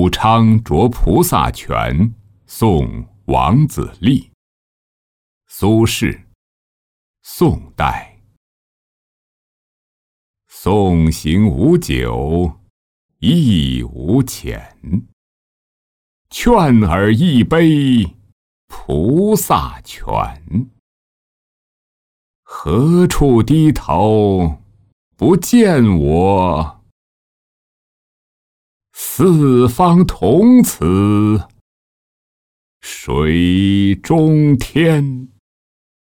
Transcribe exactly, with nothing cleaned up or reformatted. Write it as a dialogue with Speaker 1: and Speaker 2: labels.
Speaker 1: 武昌着菩萨拳，送王子立。苏轼，宋代。送行无酒，亦无钱。劝尔一杯菩萨泉。何处低头不见我？四方同此水中天。